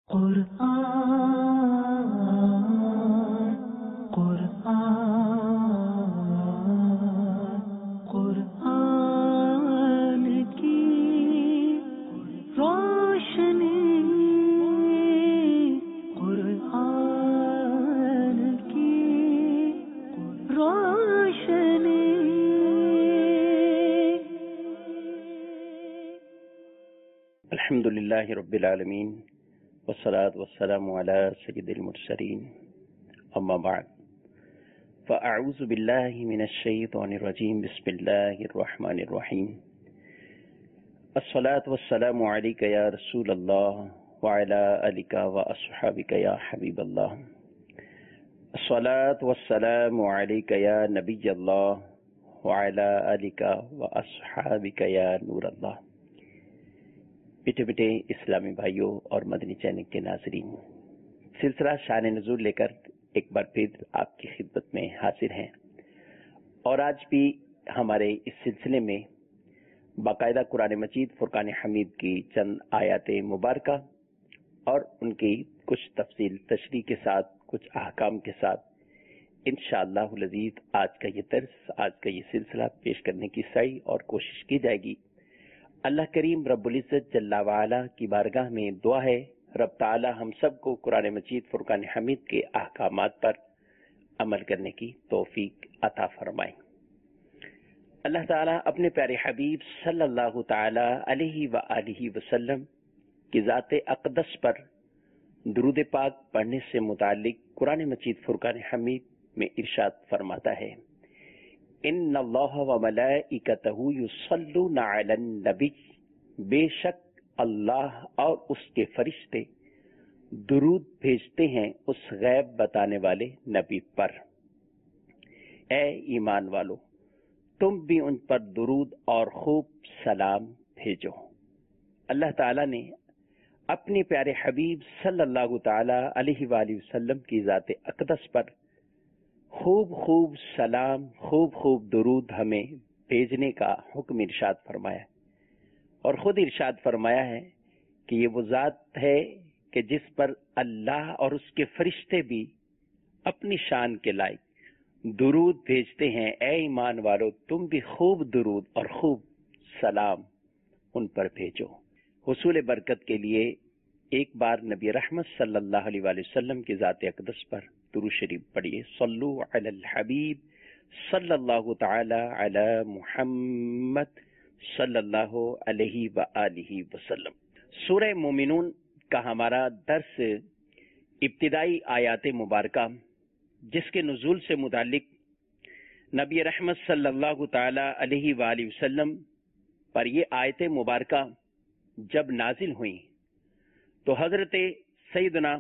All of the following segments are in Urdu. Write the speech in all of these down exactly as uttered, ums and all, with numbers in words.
قرآن قرآن قرآن کی روشنی قرآن کی روشنی. الحمد للہ رب العالمین والصلاة والسلام على سید المرسلین اما بعد فاعوذ باللہ من الشیطان الرجیم بسم اللہ الرحمن الرحیم. الصلاة والسلام علیک یا رسول اللہ وعلى آلک واصحابک یا حبیب اللہ. الصلاة والسلام علیک یا نبی اللہ وعلى آلک واصحابک یا نور اللہ. پیٹے پیٹے اسلامی بھائیوں اور مدنی چینل کے ناظرین، سلسلہ شان نزول لے کر ایک بار پھر آپ کی خدمت میں حاضر ہیں، اور آج بھی ہمارے اس سلسلے میں باقاعدہ قرآن مجید فرقان حمید کی چند آیات مبارکہ اور ان کی کچھ تفصیل تشریح کے ساتھ، کچھ احکام کے ساتھ انشاءاللہ العزیز آج کا یہ درس، آج کا یہ سلسلہ پیش کرنے کی سعی اور کوشش کی جائے گی. اللہ کریم رب العزت جل وعلا کی بارگاہ میں دعا ہے رب تعالی ہم سب کو قرآن مجید فرقان حمید کے احکامات پر عمل کرنے کی توفیق عطا فرمائیں. اللہ تعالی اپنے پیارے حبیب صلی اللہ تعالی علیہ وآلہ وسلم کی ذات اقدس پر درود پاک پڑھنے سے متعلق قرآن مجید فرقان حمید میں ارشاد فرماتا ہے، ان اللہ وملائکتہ یصلون علی النبی، بے شک اللہ اور اس کے فرشتے درود بھیجتے ہیں اس غیب بتانے والے نبی پر. اے ایمان والو، تم بھی ان پر درود اور خوب سلام بھیجو. اللہ تعالی نے اپنے پیارے حبیب صلی اللہ تعالی علیہ وآلہ وسلم کی ذات اقدس پر خوب خوب سلام، خوب خوب درود ہمیں بھیجنے کا حکم ارشاد فرمایا، اور خود ارشاد فرمایا ہے کہ یہ وہ ذات ہے کہ جس پر اللہ اور اس کے فرشتے بھی اپنی شان کے لائق درود بھیجتے ہیں. اے ایمان والو، تم بھی خوب درود اور خوب سلام ان پر بھیجو. حصول برکت کے لیے ایک بار نبی رحمت صلی اللہ علیہ وآلہ وسلم کی ذات اقدس پر درود شریف پڑھیے. صلو علی الحبیب صلی اللہ تعالی علی محمد صلی اللہ علیہ وآلہ وسلم. سورہ مومنون کا ہمارا درس ابتدائی آیات مبارکہ جس کے نزول سے متعلق نبی رحمت صلی اللہ تعالی علیہ وآلہ وسلم پر یہ آیت مبارکہ جب نازل ہوئیں تو حضرت سیدنا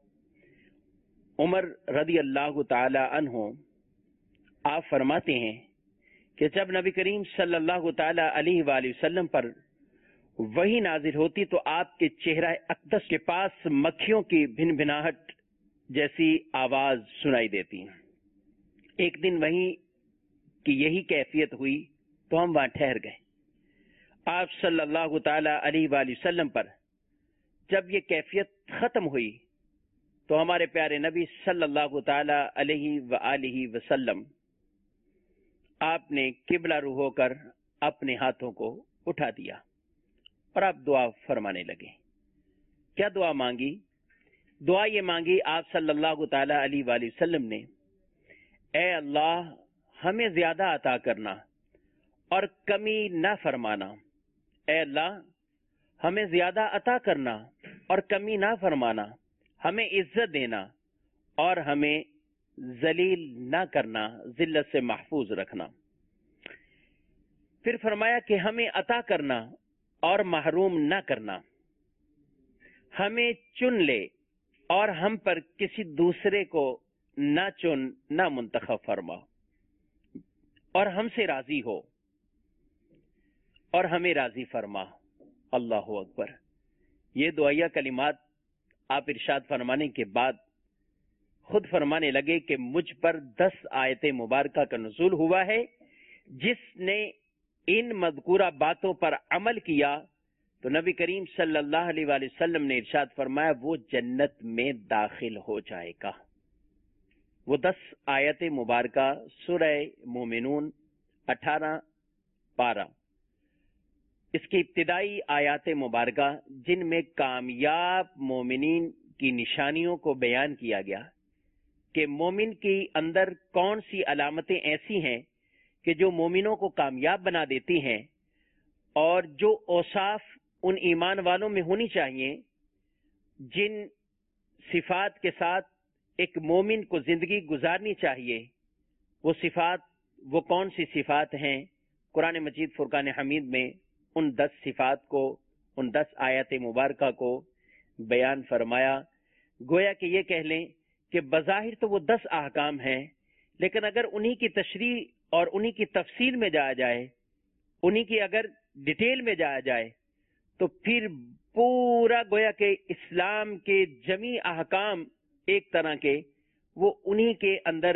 عمر رضی اللہ تعالی عنہ آپ فرماتے ہیں کہ جب نبی کریم صلی اللہ تعالی علیہ وآلہ وسلم پر وحی نازل ہوتی تو آپ کے چہرہ اقدس کے پاس مکھیوں کی بھن بھناہٹ جیسی آواز سنائی دیتی. ایک دن وحی کی یہی کیفیت ہوئی تو ہم وہاں ٹھہر گئے. آپ صلی اللہ تعالی علیہ وآلہ وسلم پر جب یہ کیفیت ختم ہوئی تو ہمارے پیارے نبی صلی اللہ تعالی علیہ وآلہ وسلم آپ نے قبلہ رو ہو کر اپنے ہاتھوں کو اٹھا دیا اور آپ دعا فرمانے لگے. کیا دعا مانگی؟ دعا یہ مانگی آپ صلی اللہ تعالی علیہ وآلہ وسلم نے، اے اللہ ہمیں زیادہ عطا کرنا اور کمی نہ فرمانا. اے اللہ ہمیں زیادہ عطا کرنا اور کمی نہ فرمانا، ہمیں عزت دینا اور ہمیں ذلیل نہ کرنا، ذلت سے محفوظ رکھنا. پھر فرمایا کہ ہمیں عطا کرنا اور محروم نہ کرنا، ہمیں چن لے اور ہم پر کسی دوسرے کو نہ چن نہ منتخب فرما، اور ہم سے راضی ہو اور ہمیں راضی فرما. اللہ اکبر. یہ دعائیہ کلمات آپ ارشاد فرمانے کے بعد خود فرمانے لگے کہ مجھ پر دس آیت مبارکہ کا نزول ہوا ہے جس نے ان مذکورہ باتوں پر عمل کیا تو نبی کریم صلی اللہ علیہ وآلہ وسلم نے ارشاد فرمایا وہ جنت میں داخل ہو جائے گا۔ وہ دس آیت مبارکہ سورہ مومنون اٹھارہ پارہ، اس کی ابتدائی آیات مبارکہ جن میں کامیاب مومنین کی نشانیوں کو بیان کیا گیا کہ مومن کی اندر کون سی علامتیں ایسی ہیں کہ جو مومنوں کو کامیاب بنا دیتی ہیں، اور جو اوصاف ان ایمان والوں میں ہونی چاہیے جن صفات کے ساتھ ایک مومن کو زندگی گزارنی چاہیے، وہ صفات وہ کون سی صفات ہیں؟ قرآن مجید فرقان حمید میں ان دس صفات کو، ان دس آیات مبارکہ کو بیان فرمایا۔ گویا کہ یہ کہہ لیں کہ بظاہر تو وہ دس احکام ہیں، لیکن اگر انہی کی تشریح اور انہی کی تفصیل میں جایا جائے، انہی کی اگر ڈیٹیل میں جایا جائے، تو پھر پورا گویا کہ اسلام کے جمی احکام ایک طرح کے وہ انہی کے اندر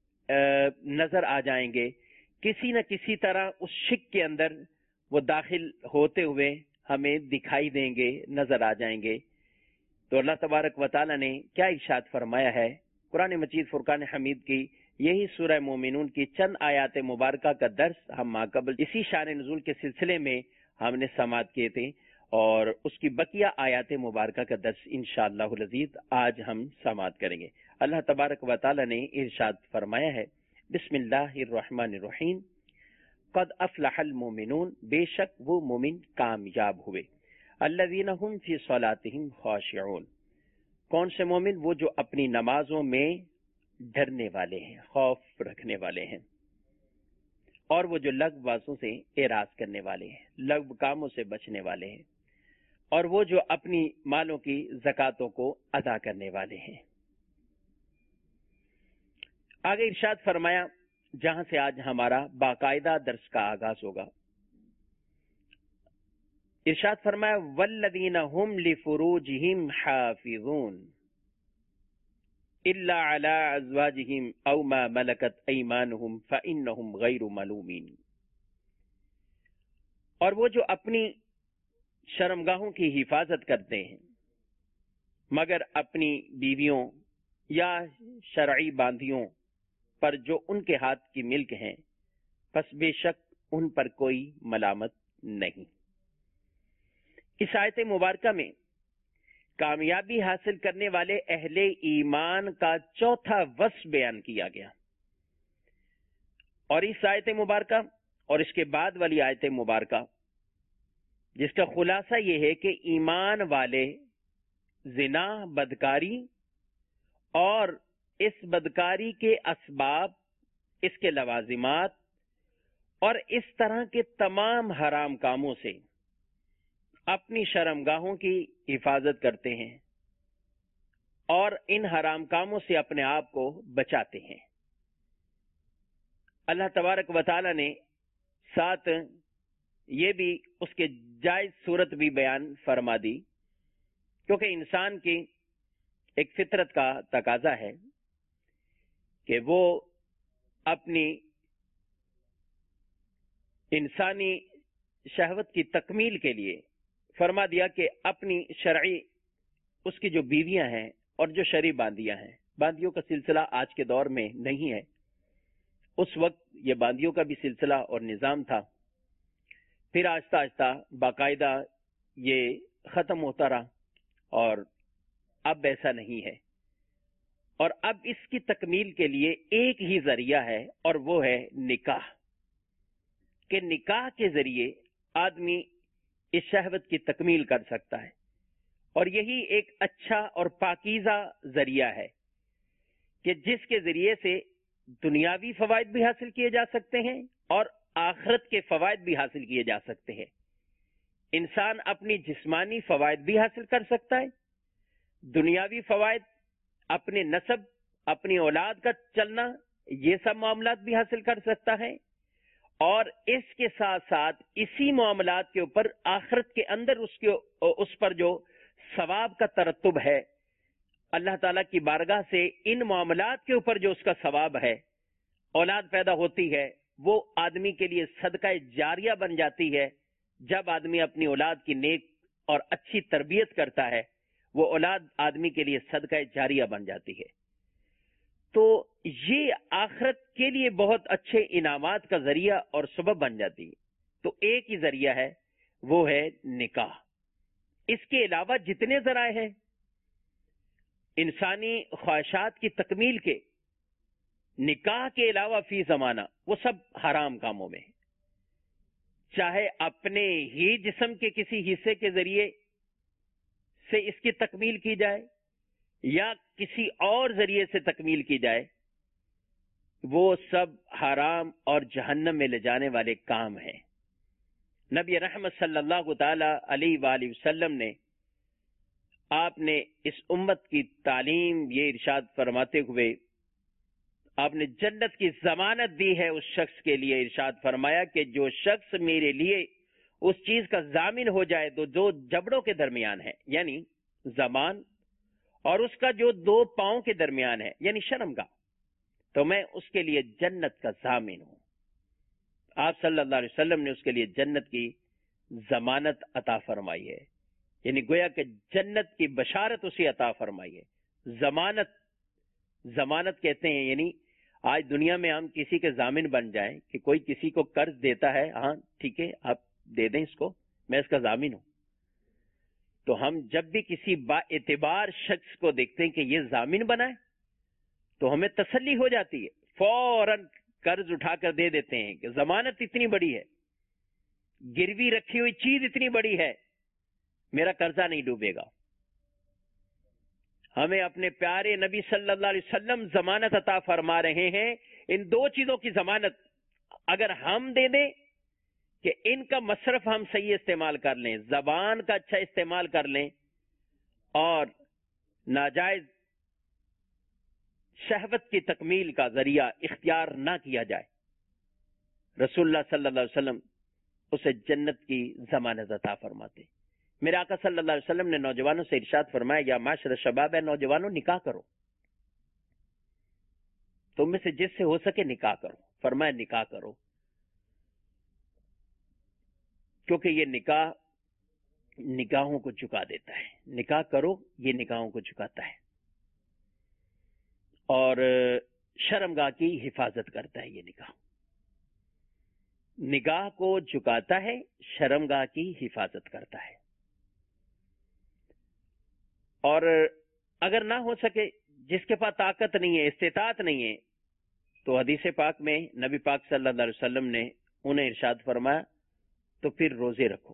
نظر آ جائیں گے، کسی نہ کسی طرح اس شک کے اندر وہ داخل ہوتے ہوئے ہمیں دکھائی دیں گے، نظر آ جائیں گے۔ تو اللہ تبارک و تعالی نے کیا ارشاد فرمایا ہے؟ قرآن مجید فرقان حمید کی یہی سورہ مومنون کی چند آیات مبارکہ کا درس ہم ماقبل اسی شان نزول کے سلسلے میں ہم نے سماعت کیے تھے، اور اس کی بقیہ آیات مبارکہ کا درس انشاءاللہ العزیز آج ہم سماعت کریں گے۔ اللہ تبارک و تعالی نے ارشاد فرمایا ہے، بسم اللہ الرحمن الرحیم، قد افلح المومنون، بے شک وہ مومن کامیاب ہوئے، الذین هم فی صلاتهم خاشعون، کون سے مومن؟ وہ جو اپنی نمازوں میں ڈرنے والے ہیں، خوف رکھنے والے ہیں، اور وہ جو لغو بازوں سے اعراض کرنے والے ہیں، لغو کاموں سے بچنے والے ہیں، اور وہ جو اپنی مالوں کی زکاتوں کو ادا کرنے والے ہیں۔ آگے ارشاد فرمایا، جہاں سے آج ہمارا باقاعدہ درس کا آغاز ہوگا، ارشاد فرمایا والذین هم لفروجہم حافظون الا علی ازواجہم او ما ملکت ایمانہم فانہم غیر ملومین، اور وہ جو اپنی شرمگاہوں کی حفاظت کرتے ہیں مگر اپنی بیویوں یا شرعی باندیوں پر جو ان کے ہاتھ کی ملک ہیں، پس بے شک ان پر کوئی ملامت نہیں۔ اس آیت مبارکہ میں کامیابی حاصل کرنے والے اہل ایمان کا چوتھا وصف بیان کیا گیا، اور اس آیت مبارکہ اور اس کے بعد والی آیت مبارکہ جس کا خلاصہ یہ ہے کہ ایمان والے زنا، بدکاری اور اس بدکاری کے اسباب، اس کے لوازمات اور اس طرح کے تمام حرام کاموں سے اپنی شرمگاہوں کی حفاظت کرتے ہیں اور ان حرام کاموں سے اپنے آپ کو بچاتے ہیں۔ اللہ تبارک و تعالی نے ساتھ یہ بھی اس کے جائز صورت بھی بیان فرما دی، کیونکہ انسان کی ایک فطرت کا تقاضا ہے کہ وہ اپنی انسانی شہوت کی تکمیل کے لیے فرما دیا کہ اپنی شرعی اس کی جو بیویاں ہیں اور جو شرعی باندیاں ہیں، باندیوں کا سلسلہ آج کے دور میں نہیں ہے، اس وقت یہ باندیوں کا بھی سلسلہ اور نظام تھا، پھر آہستہ آہستہ باقاعدہ یہ ختم ہوتا رہا، اور اب ایسا نہیں ہے، اور اب اس کی تکمیل کے لیے ایک ہی ذریعہ ہے، اور وہ ہے نکاح، کہ نکاح کے ذریعے آدمی اس شہوت کی تکمیل کر سکتا ہے، اور یہی ایک اچھا اور پاکیزہ ذریعہ ہے کہ جس کے ذریعے سے دنیاوی فوائد بھی حاصل کیے جا سکتے ہیں اور آخرت کے فوائد بھی حاصل کیے جا سکتے ہیں۔ انسان اپنی جسمانی فوائد بھی حاصل کر سکتا ہے، دنیاوی فوائد، اپنے نسب، اپنی اولاد کا چلنا، یہ سب معاملات بھی حاصل کر سکتا ہے، اور اس کے ساتھ ساتھ اسی معاملات کے اوپر آخرت کے اندر اس کے اس پر جو ثواب کا ترتب ہے، اللہ تعالیٰ کی بارگاہ سے ان معاملات کے اوپر جو اس کا ثواب ہے، اولاد پیدا ہوتی ہے، وہ آدمی کے لیے صدقہ جاریہ بن جاتی ہے۔ جب آدمی اپنی اولاد کی نیک اور اچھی تربیت کرتا ہے وہ اولاد آدمی کے لیے صدقہ جاریہ بن جاتی ہے. تو یہ آخرت کے لیے بہت اچھے انعامات کا ذریعہ اور سبب بن جاتی ہے. تو ایک ہی ذریعہ ہے، وہ ہے نکاح. اس کے علاوہ جتنے ذرائع ہیں انسانی خواہشات کی تکمیل کے، نکاح کے علاوہ فی زمانہ وہ سب حرام کاموں میں ہیں. چاہے اپنے ہی جسم کے کسی حصے کے ذریعے سے اس کی تکمیل کی جائے یا کسی اور ذریعے سے تکمیل کی جائے، وہ سب حرام اور جہنم میں لے جانے والے کام ہیں. نبی رحمت صلی اللہ تعالی علیہ وآلہ وسلم نے آپ نے اس امت کی تعلیم یہ ارشاد فرماتے ہوئے آپ نے جنت کی ضمانت دی ہے اس شخص کے لیے. ارشاد فرمایا کہ جو شخص میرے لیے اس چیز کا ضامن ہو جائے تو جو جبڑوں کے درمیان ہے یعنی زمان اور اس کا جو دو پاؤں کے درمیان ہے یعنی شرمگاہ، تو میں اس کے لیے جنت کا ضامن ہوں. آپ صلی اللہ علیہ وسلم نے اس کے لیے جنت کی ضمانت عطا فرمائی ہے، یعنی گویا کہ جنت کی بشارت اسے عطا فرمائی ہے. ضمانت ضمانت کہتے ہیں یعنی آج دنیا میں ہم کسی کے ضامن بن جائیں کہ کوئی کسی کو قرض دیتا ہے، ہاں ٹھیک ہے آپ دے دیں اس کو، میں اس کا ضامن ہوں. تو ہم جب بھی کسی با اعتبار شخص کو دیکھتے ہیں کہ یہ ضامن بنا ہے تو ہمیں تسلی ہو جاتی ہے، فوراً قرض اٹھا کر دے دیتے ہیں کہ ضمانت اتنی بڑی ہے، گروی رکھی ہوئی چیز اتنی بڑی ہے، میرا قرضہ نہیں ڈوبے گا. ہمیں اپنے پیارے نبی صلی اللہ علیہ وسلم ضمانت عطا فرما رہے ہیں. ان دو چیزوں کی ضمانت اگر ہم دے دیں کہ ان کا مصرف ہم صحیح استعمال کر لیں، زبان کا اچھا استعمال کر لیں اور ناجائز شہوت کی تکمیل کا ذریعہ اختیار نہ کیا جائے، رسول اللہ صلی اللہ علیہ وسلم اسے جنت کی ضمانت عطا فرماتے. میرے آقا صلی اللہ علیہ وسلم نے نوجوانوں سے ارشاد فرمایا، یا معاشر شباب ہے نوجوانوں نکاح کرو، تم میں سے جس سے ہو سکے نکاح کرو. فرمایا نکاح کرو، کیونکہ یہ نکاح نگاہوں کو جھکا دیتا ہے. نکاح کرو، یہ نگاہوں کو جھکاتا ہے اور شرمگاہ کی حفاظت کرتا ہے. یہ نکاح نگاہ کو جھکاتا ہے، شرمگاہ کی حفاظت کرتا ہے. اور اگر نہ ہو سکے، جس کے پاس طاقت نہیں ہے، استطاعت نہیں ہے، تو حدیث پاک میں نبی پاک صلی اللہ علیہ وسلم نے انہیں ارشاد فرمایا تو پھر روزے رکھو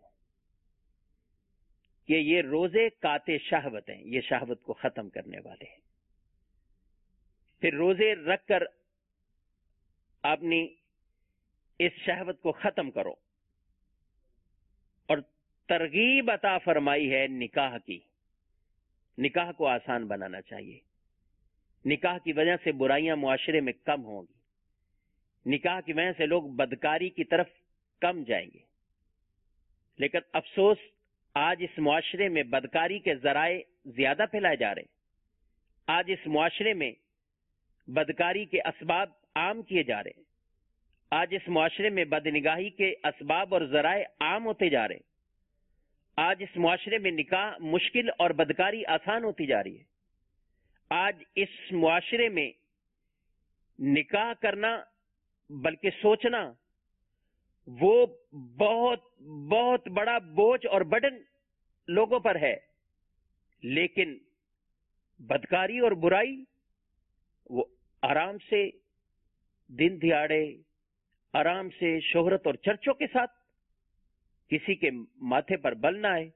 کہ یہ روزے قاطع شہوت ہیں، یہ شہوت کو ختم کرنے والے ہیں. پھر روزے رکھ کر اپنی اس شہوت کو ختم کرو. اور ترغیب عطا فرمائی ہے نکاح کی. نکاح کو آسان بنانا چاہیے. نکاح کی وجہ سے برائیاں معاشرے میں کم ہوں گی، نکاح کی وجہ سے لوگ بدکاری کی طرف کم جائیں گے. لیکن افسوس آج اس معاشرے میں بدکاری کے ذرائع زیادہ پھیلائے جا رہے ہیں. آج اس معاشرے میں بدکاری کے اسباب عام کیے جا رہے ہیں. آج اس معاشرے میں بدنگاہی کے اسباب اور ذرائع عام ہوتے جا رہے ہیں. آج اس معاشرے میں نکاح مشکل اور بدکاری آسان ہوتی جا رہی ہے. آج اس معاشرے میں نکاح کرنا بلکہ سوچنا وہ بہت بہت بڑا بوجھ اور برڈن لوگوں پر ہے. لیکن بدکاری اور برائی وہ آرام سے دن دہاڑے آرام سے شہرت اور چرچوں کے ساتھ کسی کے ماتھے پر بل نہ آئے.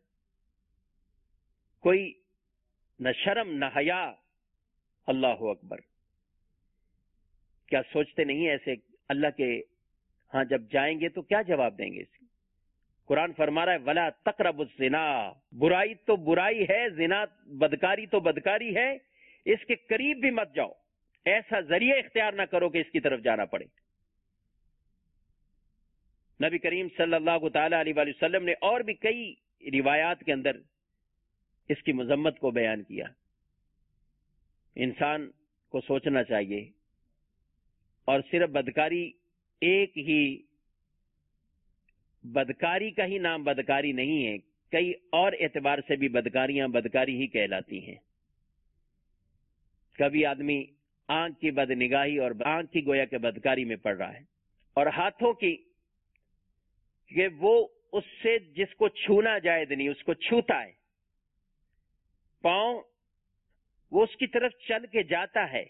کوئی نہ شرم نہ حیا. اللہ اکبر. کیا سوچتے نہیں ایسے اللہ کے ہاں جب جائیں گے تو کیا جواب دیں گے اس کی؟ قرآن فرما رہا ہے ولا تقربوا الزنا. برائی تو برائی ہے، زنا بدکاری تو بدکاری ہے، اس کے قریب بھی مت جاؤ. ایسا ذریعہ اختیار نہ کرو کہ اس کی طرف جانا پڑے. نبی کریم صلی اللہ تعالی علیہ وآلہ وسلم نے اور بھی کئی روایات کے اندر اس کی مذمت کو بیان کیا. انسان کو سوچنا چاہیے. اور صرف بدکاری ایک ہی بدکاری کا ہی نام بدکاری نہیں ہے. کئی اور اعتبار سے بھی بدکاریاں بدکاری ہی کہلاتی ہیں. کبھی آدمی آنکھ کی بد نگاہی اور آنکھ کی گویا کے بدکاری میں پڑ رہا ہے، اور ہاتھوں کی کہ وہ اس سے جس کو چھونا جائز نہیں اس کو چھوتا ہے، پاؤں وہ اس کی طرف چل کے جاتا ہے،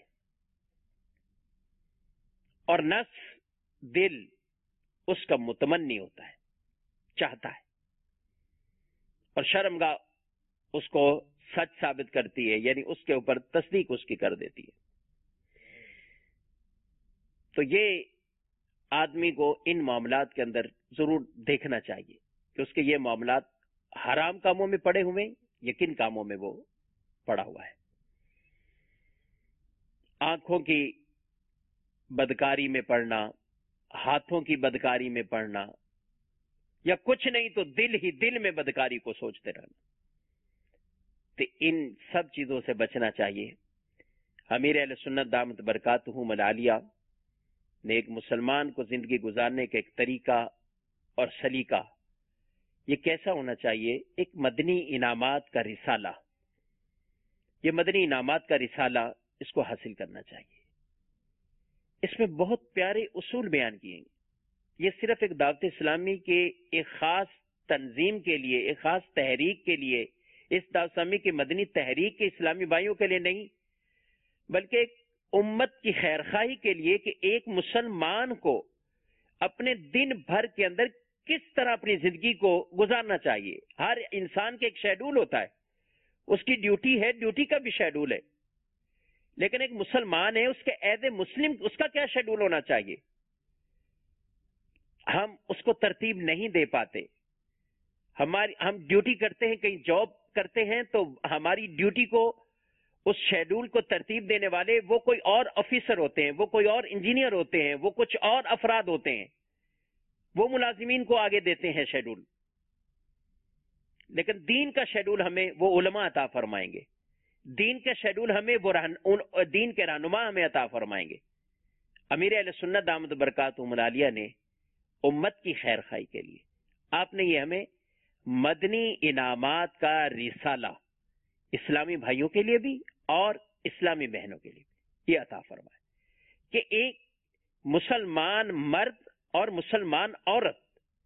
اور نفس دل اس کا متمنی ہوتا ہے، چاہتا ہے، اور شرمگاہ اس کو سچ ثابت کرتی ہے، یعنی اس کے اوپر تصدیق اس کی کر دیتی ہے. تو یہ آدمی کو ان معاملات کے اندر ضرور دیکھنا چاہیے کہ اس کے یہ معاملات حرام کاموں میں پڑے ہوئے یا کن کاموں میں وہ پڑا ہوا ہے. آنکھوں کی بدکاری میں پڑنا، ہاتھوں کی بدکاری میں پڑنا، یا کچھ نہیں تو دل ہی دل میں بدکاری کو سوچتے رہنا، تو ان سب چیزوں سے بچنا چاہیے. امیر اہل سنت دامت برکاتہم العالیہ نے ایک مسلمان کو زندگی گزارنے کا ایک طریقہ اور سلیقہ یہ کیسا ہونا چاہیے، ایک مدنی انعامات کا رسالہ، یہ مدنی انعامات کا رسالہ اس کو حاصل کرنا چاہیے. اس میں بہت پیارے اصول بیان کیے ہیں. یہ صرف ایک دعوت اسلامی کے ایک خاص تنظیم کے لیے، ایک خاص تحریک کے لیے، اس دعوت اسلامی کی مدنی تحریک کے اسلامی بھائیوں کے لیے نہیں، بلکہ ایک امت کی خیرخواہی کے لیے کہ ایک مسلمان کو اپنے دن بھر کے اندر کس طرح اپنی زندگی کو گزارنا چاہیے. ہر انسان کے ایک شیڈول ہوتا ہے، اس کی ڈیوٹی ہے، ڈیوٹی کا بھی شیڈول ہے، لیکن ایک مسلمان ہے، اس کے ایز اے مسلم اس کا کیا شیڈول ہونا چاہیے، ہم اس کو ترتیب نہیں دے پاتے. ہماری ہم ڈیوٹی کرتے ہیں، کہیں جاب کرتے ہیں، تو ہماری ڈیوٹی کو اس شیڈول کو ترتیب دینے والے وہ کوئی اور آفیسر ہوتے ہیں، وہ کوئی اور انجینئر ہوتے ہیں، وہ کچھ اور افراد ہوتے ہیں، وہ ملازمین کو آگے دیتے ہیں شیڈول. لیکن دین کا شیڈول ہمیں وہ علماء عطا فرمائیں گے، دین کا شیڈول ہمیں وہ دین کے رہنما ہمیں عطا فرمائیں گے. امیر اہل سنت دامت برکاتہم العالیہ نے امت کی خیر خواہی کے لیے آپ نے یہ ہمیں مدنی انعامات کا رسالہ اسلامی بھائیوں کے لیے بھی اور اسلامی بہنوں کے لیے بھی یہ عطا فرمائے کہ ایک مسلمان مرد اور مسلمان عورت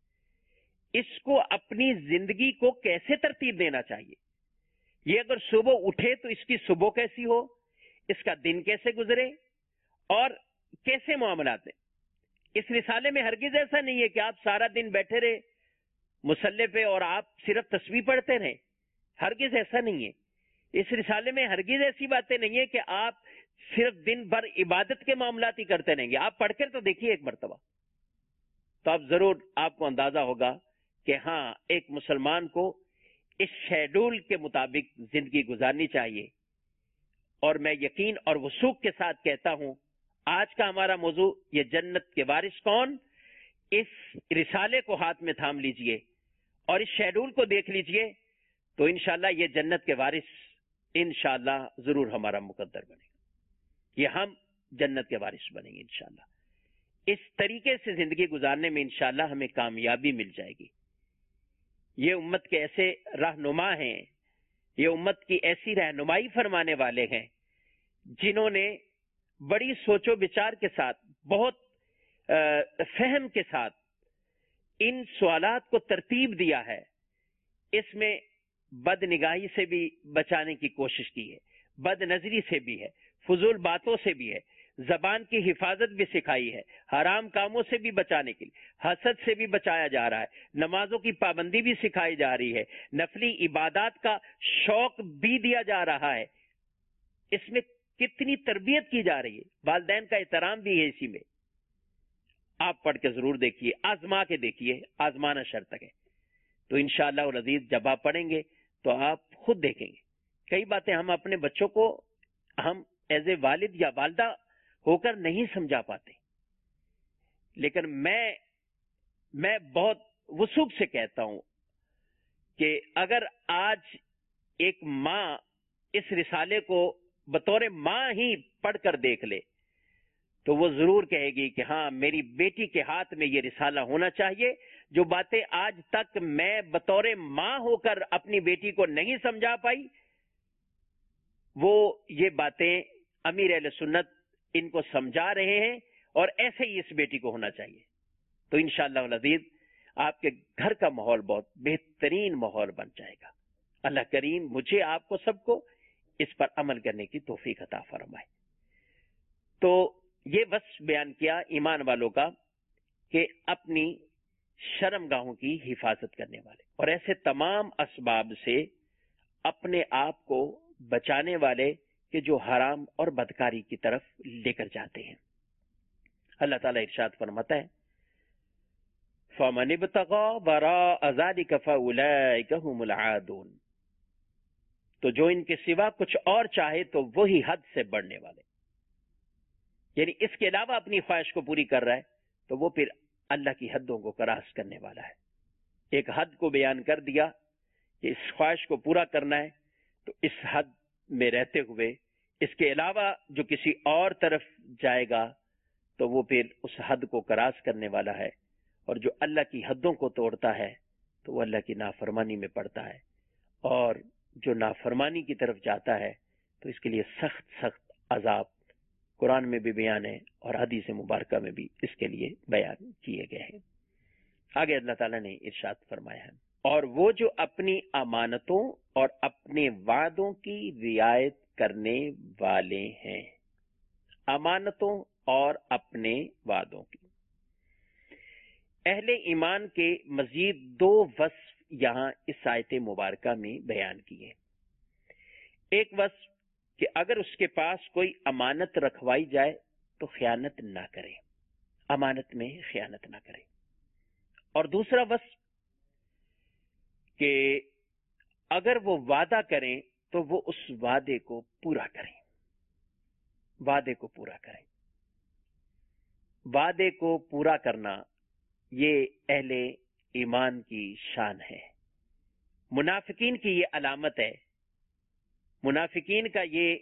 اس کو اپنی زندگی کو کیسے ترتیب دینا چاہیے. یہ اگر صبح اٹھے تو اس کی صبح کیسی ہو، اس کا دن کیسے گزرے اور کیسے معاملات ہیں. اس رسالے میں ہرگز ایسا نہیں ہے کہ آپ سارا دن بیٹھے رہے مصلی پہ اور آپ صرف تسبیح پڑھتے رہیں، ہرگز ایسا نہیں ہے. اس رسالے میں ہرگز ایسی باتیں نہیں ہے کہ آپ صرف دن بھر عبادت کے معاملات ہی کرتے رہیں گے. آپ پڑھ کر تو دیکھیے ایک مرتبہ، تو آپ ضرور آپ کو اندازہ ہوگا کہ ہاں ایک مسلمان کو اس شیڈول کے مطابق زندگی گزارنی چاہیے. اور میں یقین اور وثوق کے ساتھ کہتا ہوں آج کا ہمارا موضوع یہ جنت کے وارث کون، اس رسالے کو ہاتھ میں تھام لیجئے اور اس شیڈول کو دیکھ لیجئے تو انشاءاللہ یہ جنت کے وارث انشاءاللہ ضرور ہمارا مقدر بنے گا. یہ ہم جنت کے وارث بنیں گے انشاءاللہ. اس طریقے سے زندگی گزارنے میں انشاءاللہ ہمیں کامیابی مل جائے گی. یہ امت کے ایسے رہنما ہیں، یہ امت کی ایسی رہنمائی فرمانے والے ہیں جنہوں نے بڑی سوچ و بچار کے ساتھ، بہت فہم کے ساتھ ان سوالات کو ترتیب دیا ہے. اس میں بد نگاہی سے بھی بچانے کی کوشش کی ہے، بد نظری سے بھی ہے، فضول باتوں سے بھی ہے، زبان کی حفاظت بھی سکھائی ہے، حرام کاموں سے بھی بچانے کے لیے، حسد سے بھی بچایا جا رہا ہے، نمازوں کی پابندی بھی سکھائی جا رہی ہے، نفلی عبادات کا شوق بھی دیا جا رہا ہے. اس میں کتنی تربیت کی جا رہی ہے، والدین کا احترام بھی ہے اسی میں. آپ پڑھ کے ضرور دیکھیے، آزما کے دیکھیے، آزمانا شرط ہے. تو انشاءاللہ العزیز جب آپ پڑھیں گے تو آپ خود دیکھیں گے کئی باتیں ہم اپنے بچوں کو ہم ایز اے والد یا والدہ ہو کر نہیں سمجھا پاتے، لیکن میں میں بہت وثوق سے کہتا ہوں کہ اگر آج ایک ماں اس رسالے کو بطور ماں ہی پڑھ کر دیکھ لے تو وہ ضرور کہے گی کہ ہاں میری بیٹی کے ہاتھ میں یہ رسالہ ہونا چاہیے جو باتیں آج تک میں بطور ماں ہو کر اپنی بیٹی کو نہیں سمجھا پائی، وہ یہ باتیں امیر اہل سنت ان کو سمجھا رہے ہیں، اور ایسے ہی اس بیٹی کو ہونا چاہیے. تو انشاءاللہ العزیز آپ کے گھر کا ماحول بہت بہترین ماحول بن جائے گا. اللہ کریم مجھے، آپ کو، سب کو اس پر عمل کرنے کی توفیق عطا فرمائے. تو یہ وصف بیان کیا ایمان والوں کا کہ اپنی شرم گاہوں کی حفاظت کرنے والے، اور ایسے تمام اسباب سے اپنے آپ کو بچانے والے کہ جو حرام اور بدکاری کی طرف لے کر جاتے ہیں. اللہ تعالیٰ ارشاد فرماتا ہے فَمَنِ ابْتَغَىٰ وَرَاءَ ذَٰلِكَ فَأُولَٰئِكَ هُمُ الْعَادُونَ. تو جو ان کے سوا کچھ اور چاہے تو وہی حد سے بڑھنے والے، یعنی اس کے علاوہ اپنی خواہش کو پوری کر رہا ہے تو وہ پھر اللہ کی حدوں کو کراس کرنے والا ہے. ایک حد کو بیان کر دیا کہ اس خواہش کو پورا کرنا ہے، تو اس حد میں رہتے ہوئے اس کے علاوہ جو کسی اور طرف جائے گا تو وہ پھر اس حد کو کراس کرنے والا ہے. اور جو اللہ کی حدوں کو توڑتا ہے تو وہ اللہ کی نافرمانی میں پڑتا ہے، اور جو نافرمانی کی طرف جاتا ہے تو اس کے لیے سخت سخت عذاب قرآن میں بھی بیان ہے اور حدیث مبارکہ میں بھی اس کے لیے بیان کیے گئے ہیں. آگے اللہ تعالیٰ نے ارشاد فرمایا ہے اور وہ جو اپنی امانتوں اور اپنے وعدوں کی رعایت کرنے والے ہیں. امانتوں اور اپنے وعدوں کی. اہل ایمان کے مزید دو وصف یہاں اس آیت مبارکہ میں بیان کیے. ایک وصف کہ اگر اس کے پاس کوئی امانت رکھوائی جائے تو خیانت نہ کرے، امانت میں خیانت نہ کرے. اور دوسرا وصف کہ اگر وہ وعدہ کریں تو وہ اس وعدے کو پورا کریں، وعدے کو پورا کریں. وعدے کو پورا کرنا یہ اہل ایمان کی شان ہے. منافقین کی یہ علامت ہے. منافقین کا یہ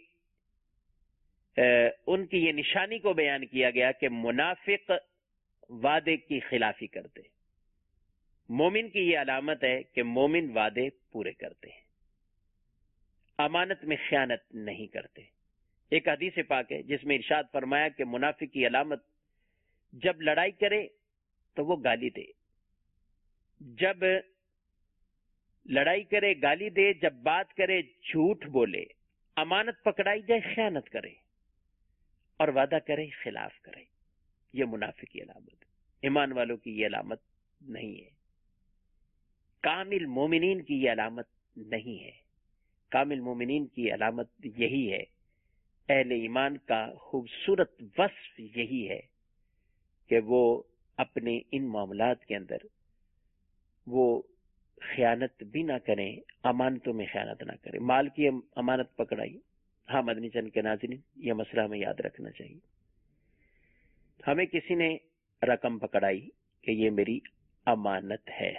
ان کی یہ نشانی کو بیان کیا گیا کہ منافق وعدے کی خلافی کرتے. مومن کی یہ علامت ہے کہ مومن وعدے پورے کرتے ہیں، امانت میں خیانت نہیں کرتے. ایک حدیث پاک ہے جس میں ارشاد فرمایا کہ منافق کی علامت جب لڑائی کرے تو وہ گالی دے، جب لڑائی کرے گالی دے، جب بات کرے جھوٹ بولے، امانت پکڑائی جائے خیانت کرے، اور وعدہ کرے خلاف کرے. یہ منافق کی علامت ہے. ایمان والوں کی یہ علامت نہیں ہے. کامل مومنین کی یہ علامت نہیں ہے. کامل مومنین کی علامت یہی ہے، اہل ایمان کا خوبصورت وصف یہی ہے کہ وہ اپنے ان معاملات کے اندر وہ خیانت بھی نہ کریں، امانتوں میں خیانت نہ کریں. مال کی امانت پکڑائی. ہاں مدنی چینل کے ناظرین، یہ مسئلہ ہمیں یاد رکھنا چاہیے. ہمیں کسی نے رقم پکڑائی کہ یہ میری امانت ہے،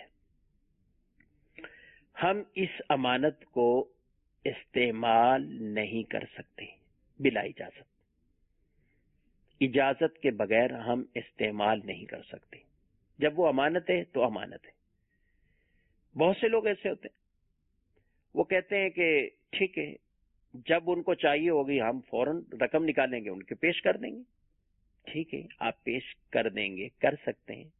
ہم اس امانت کو استعمال نہیں کر سکتے بلا اجازت. اجازت کے بغیر ہم استعمال نہیں کر سکتے. جب وہ امانت ہے تو امانت ہے. بہت سے لوگ ایسے ہوتے ہیں، وہ کہتے ہیں کہ ٹھیک ہے جب ان کو چاہیے ہوگی ہم فوراً رقم نکالیں گے، ان کے پیش کر دیں گے. ٹھیک ہے آپ پیش کر دیں گے، کر سکتے ہیں،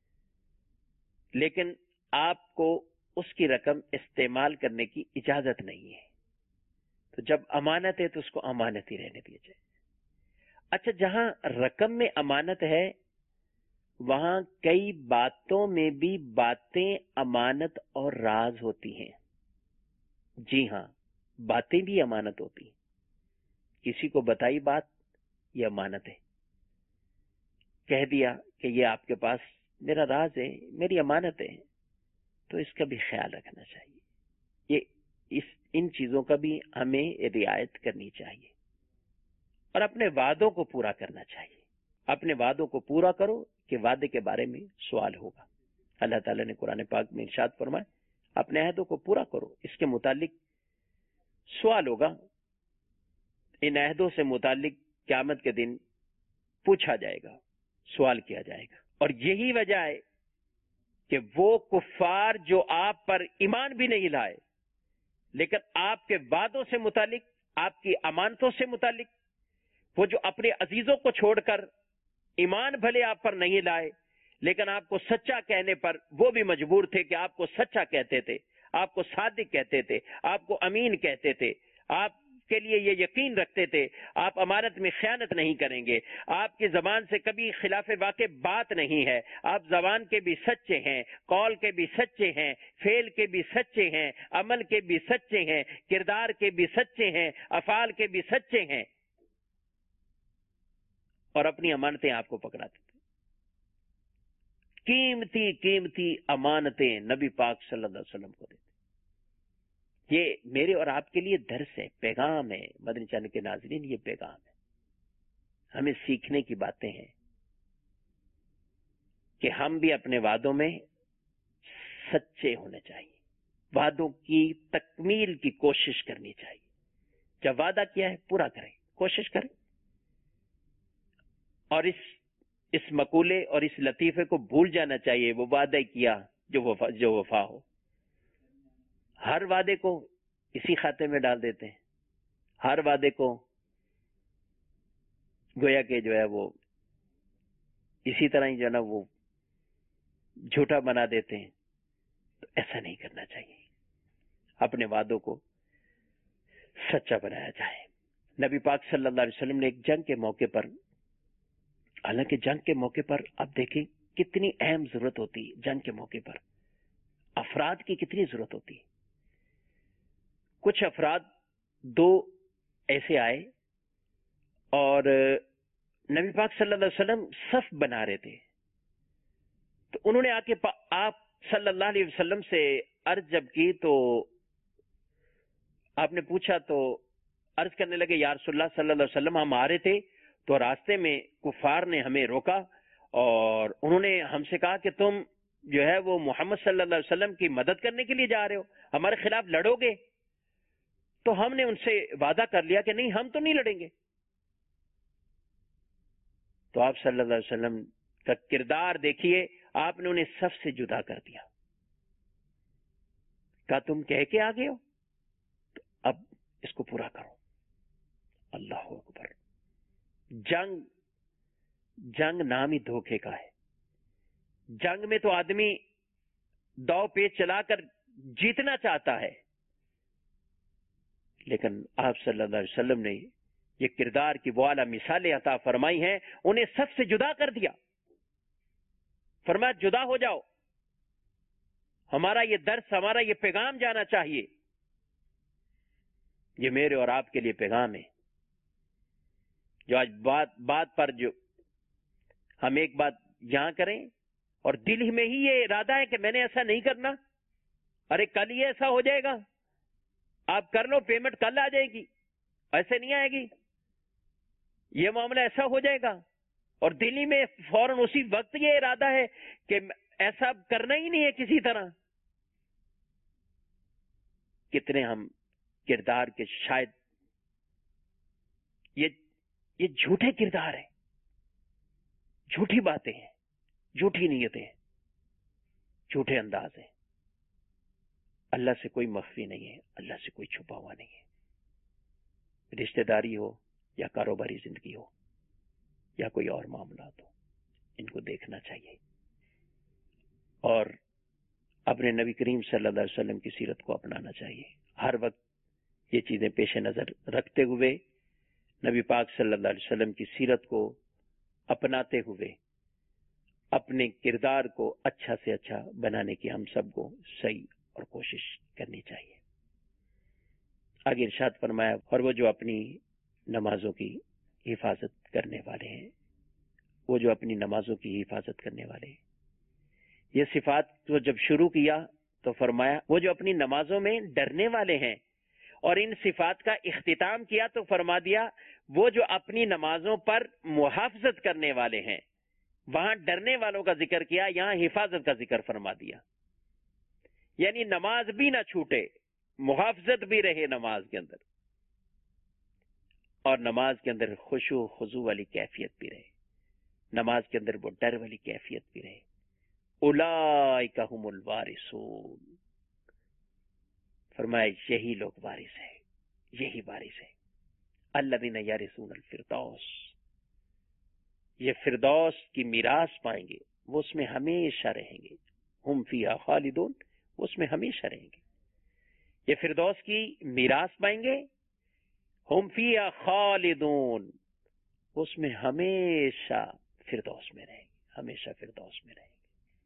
لیکن آپ کو اس کی رقم استعمال کرنے کی اجازت نہیں ہے. تو جب امانت ہے تو اس کو امانت ہی رہنے دیا جائے. اچھا، جہاں رقم میں امانت ہے وہاں کئی باتوں میں بھی باتیں امانت اور راز ہوتی ہیں. جی ہاں، باتیں بھی امانت ہوتی ہیں. کسی کو بتائی بات، یہ امانت ہے. کہہ دیا کہ یہ آپ کے پاس میرا راز ہے، میری امانت ہے، تو اس کا بھی خیال رکھنا چاہیے. یہ اس ان چیزوں کا بھی ہمیں رعایت کرنی چاہیے اور اپنے وعدوں کو پورا کرنا چاہیے. اپنے وعدوں کو پورا کرو کہ وعدے کے بارے میں سوال ہوگا. اللہ تعالیٰ نے قرآن پاک میں ارشاد فرمایا اپنے عہدوں کو پورا کرو، اس کے متعلق سوال ہوگا. ان عہدوں سے متعلق قیامت کے دن پوچھا جائے گا، سوال کیا جائے گا. اور یہی وجہ ہے کہ وہ کفار جو آپ پر ایمان بھی نہیں لائے لیکن آپ کے وعدوں سے متعلق، آپ کی امانتوں سے متعلق، وہ جو اپنے عزیزوں کو چھوڑ کر ایمان بھلے آپ پر نہیں لائے لیکن آپ کو سچا کہنے پر وہ بھی مجبور تھے کہ آپ کو سچا کہتے تھے، آپ کو صادق کہتے تھے، آپ کو امین کہتے تھے، آپ کے لیے یہ یقین رکھتے تھے آپ امانت میں خیانت نہیں کریں گے، آپ کی زبان سے کبھی خلاف واقع بات نہیں ہے، آپ زبان کے بھی سچے ہیں، قول کے بھی سچے ہیں، فعل کے بھی سچے ہیں، عمل کے بھی سچے ہیں، کردار کے بھی سچے ہیں، افعال کے بھی سچے ہیں، اور اپنی امانتیں آپ کو پکڑاتے تھے۔ قیمتی قیمتی امانتیں نبی پاک صلی اللہ علیہ وسلم کو دیتے۔ یہ میرے اور آپ کے لیے درس ہے، پیغام ہے، مدنی چینل کے ناظرین، یہ پیغام ہے، ہمیں سیکھنے کی باتیں ہیں کہ ہم بھی اپنے وعدوں میں سچے ہونے چاہیے، وعدوں کی تکمیل کی کوشش کرنی چاہیے، جب وعدہ کیا ہے پورا کریں، کوشش کریں، اور اس اس مقولے اور اس لطیفے کو بھول جانا چاہیے، وہ وعدہ کیا جو وفا جو وفا ہو۔ ہر وعدے کو اسی کھاتے میں ڈال دیتے ہیں، ہر وعدے کو گویا کہ جو ہے وہ اسی طرح ہی جو ہے نا وہ جھوٹا بنا دیتے ہیں، تو ایسا نہیں کرنا چاہیے، اپنے وعدوں کو سچا بنایا جائے۔ نبی پاک صلی اللہ علیہ وسلم نے ایک جنگ کے موقع پر، حالانکہ جنگ کے موقع پر اب دیکھیں کتنی اہم ضرورت ہوتی ہے، جنگ کے موقع پر افراد کی کتنی ضرورت ہوتی ہے۔ کچھ افراد دو ایسے آئے اور نبی پاک صلی اللہ علیہ وسلم صف بنا رہے تھے، تو انہوں نے آ کے آپ صلی اللہ علیہ وسلم سے عرض جب کی تو آپ نے پوچھا تو عرض کرنے لگے یا رسول اللہ صلی اللہ علیہ وسلم ہم آ رہے تھے تو راستے میں کفار نے ہمیں روکا اور انہوں نے ہم سے کہا کہ تم جو ہے وہ محمد صلی اللہ علیہ وسلم کی مدد کرنے کے لیے جا رہے ہو، ہمارے خلاف لڑو گے؟ تو ہم نے ان سے وعدہ کر لیا کہ نہیں، ہم تو نہیں لڑیں گے۔ تو آپ صلی اللہ علیہ وسلم کا کردار دیکھیے، آپ نے انہیں صف سے جدا کر دیا، کہا تم کہہ کے آگے ہو تو اب اس کو پورا کرو۔ اللہ اکبر۔ جنگ جنگ نام ہی دھوکے کا ہے، جنگ میں تو آدمی دو پیچ چلا کر جیتنا چاہتا ہے، لیکن آپ صلی اللہ علیہ وسلم نے یہ کردار کی وہ اعلیٰ مثالیں عطا فرمائی ہیں، انہیں سب سے جدا کر دیا، فرمایا جدا ہو جاؤ۔ ہمارا یہ درس، ہمارا یہ پیغام جانا چاہیے، یہ میرے اور آپ کے لیے پیغام ہے۔ جو آج بات بات پر جو ہم ایک بات یہاں کریں اور دل میں ہی یہ ارادہ ہے کہ میں نے ایسا نہیں کرنا، ارے کل یہ ایسا ہو جائے گا، آپ کر لو، پیمنٹ کل آ جائے گی، ایسے نہیں آئے گی، یہ معاملہ ایسا ہو جائے گا، اور دلی میں فوراً اسی وقت یہ ارادہ ہے کہ ایسا کرنا ہی نہیں ہے کسی طرح۔ کتنے ہم کردار کے شاید یہ یہ جھوٹے کردار ہیں، جھوٹی باتیں ہیں، جھوٹی نیتیں ہیں، جھوٹے انداز ہیں۔ اللہ سے کوئی مخفی نہیں ہے، اللہ سے کوئی چھپا ہوا نہیں ہے، رشتہ داری ہو یا کاروباری زندگی ہو یا کوئی اور معاملات ہو، ان کو دیکھنا چاہیے اور اپنے نبی کریم صلی اللہ علیہ وسلم کی سیرت کو اپنانا چاہیے۔ ہر وقت یہ چیزیں پیش نظر رکھتے ہوئے نبی پاک صلی اللہ علیہ وسلم کی سیرت کو اپناتے ہوئے اپنے کردار کو اچھا سے اچھا بنانے کی ہم سب کو صحیح اور کوشش کرنی چاہیے۔ آگے ارشاد فرمایا، اور وہ جو اپنی نمازوں کی حفاظت کرنے والے ہیں، وہ جو اپنی نمازوں کی حفاظت کرنے والے ہیں، یہ صفات کو جب شروع کیا تو فرمایا وہ جو اپنی نمازوں میں ڈرنے والے ہیں، اور ان صفات کا اختتام کیا تو فرما دیا وہ جو اپنی نمازوں پر محافظت کرنے والے ہیں۔ وہاں ڈرنے والوں کا ذکر کیا، یہاں حفاظت کا ذکر فرما دیا، یعنی نماز بھی نہ چھوٹے، محافظت بھی رہے نماز کے اندر، اور نماز کے اندر خشوع خضوع والی کیفیت بھی رہے، نماز کے اندر وہ ڈر والی کیفیت بھی رہے، اولئک هم الوارثون، فرمایا یہی لوگ وارث ہیں، یہی وارث ہیں۔ الذین یرثون الفردوس، یہ فردوس کی میراث پائیں گے، وہ اس میں ہمیشہ رہیں گے۔ ہم فیہا خالدون، وہ اس میں ہمیشہ رہیں گے۔ یہ فردوس کی میراث پائیں گے، ہم فیہا خالدون، وہ اس میں ہمیشہ فردوس میں رہیں گے، ہمیشہ فردوس میں رہیں گے۔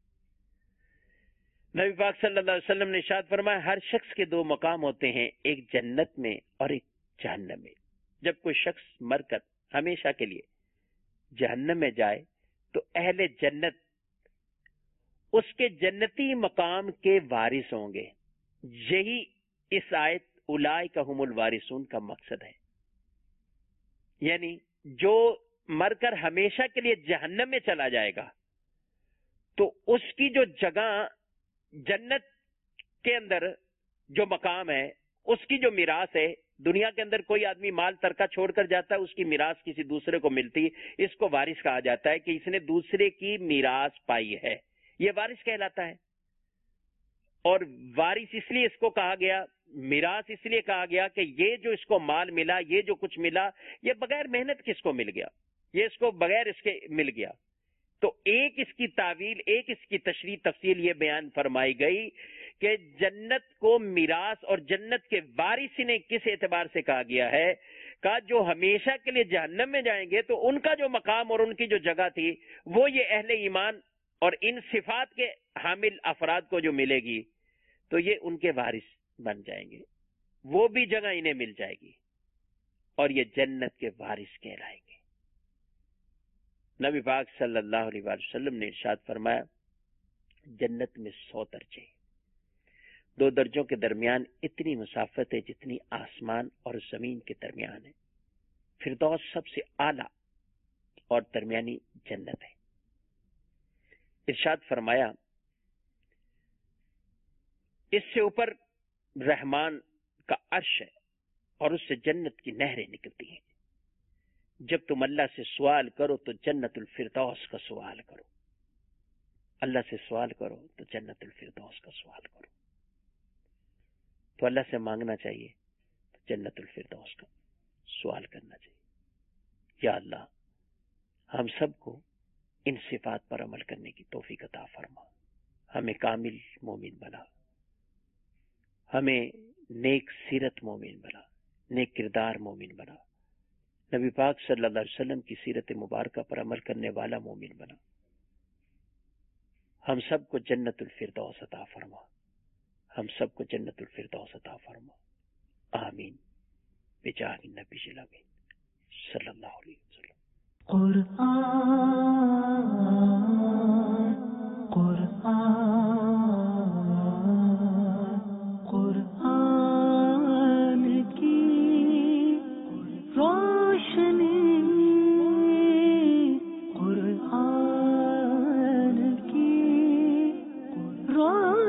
نبی پاک صلی اللہ علیہ وسلم نے ارشاد فرمایا ہر شخص کے دو مقام ہوتے ہیں، ایک جنت میں اور ایک جہنم میں۔ جب کوئی شخص مر کر ہمیشہ کے لیے جہنم میں جائے تو اہل جنت اس کے جنتی مقام کے وارث ہوں گے۔ یہی اس آیت اولئک هم الوارثون کا مقصد ہے، یعنی جو مر کر ہمیشہ کے لیے جہنم میں چلا جائے گا تو اس کی جو جگہ جنت کے اندر جو مقام ہے، اس کی جو میراث ہے، دنیا کے اندر کوئی آدمی مال ترکہ چھوڑ کر جاتا ہے، اس کی میراث کسی دوسرے کو ملتی، اس کو وارث کہا جاتا ہے کہ اس نے دوسرے کی میراث پائی ہے، یہ وارث کہلاتا ہے۔ اور وارث اس لیے اس کو کہا گیا، میراث اس لیے کہا گیا کہ یہ جو اس کو مال ملا، یہ جو کچھ ملا، یہ بغیر محنت کس کو مل گیا، یہ اس کو بغیر اس کے مل گیا۔ تو ایک اس کی تعویل، ایک اس کی تشریح تفصیل یہ بیان فرمائی گئی کہ جنت کو میراث اور جنت کے وارث نے کس اعتبار سے کہا گیا ہے، کہ جو ہمیشہ کے لیے جہنم میں جائیں گے تو ان کا جو مقام اور ان کی جو جگہ تھی وہ یہ اہل ایمان اور ان صفات کے حامل افراد کو جو ملے گی تو یہ ان کے وارث بن جائیں گے، وہ بھی جگہ انہیں مل جائے گی اور یہ جنت کے وارث کہلائیں گے۔ نبی پاک صلی اللہ علیہ وآلہ وسلم نے ارشاد فرمایا جنت میں سو درجے، دو درجوں کے درمیان اتنی مسافت ہے جتنی آسمان اور زمین کے درمیان ہے۔ فردوس سب سے اعلیٰ اور درمیانی جنت ہے۔ ارشاد فرمایا اس سے اوپر رحمان کا عرش ہے اور اس سے جنت کی نہریں نکلتی ہیں۔ جب تم اللہ سے سوال کرو تو جنت الفردوس کا سوال کرو، اللہ سے سوال کرو تو جنت الفردوس کا سوال کرو۔ تو اللہ سے مانگنا چاہیے تو جنت الفردوس کا سوال کرنا چاہیے۔ یا اللہ ہم سب کو ان صفات پر عمل کرنے کی توفیق عطا فرما، ہمیں کامل مومن بنا، ہمیں نیک سیرت مومن بنا، نیک کردار مومن بنا، نبی پاک صلی اللہ علیہ وسلم کی سیرت مبارکہ پر عمل کرنے والا مومن بنا۔ ہم سب کو جنت الفردوس عطا فرما، ہم سب کو جنت الفردوس عطا فرما، آمین بجاہ النبی الامین صلی اللہ علیہ وسلم۔ قرآن قرآن قرآن کی روشنی، قرآن کی روشنی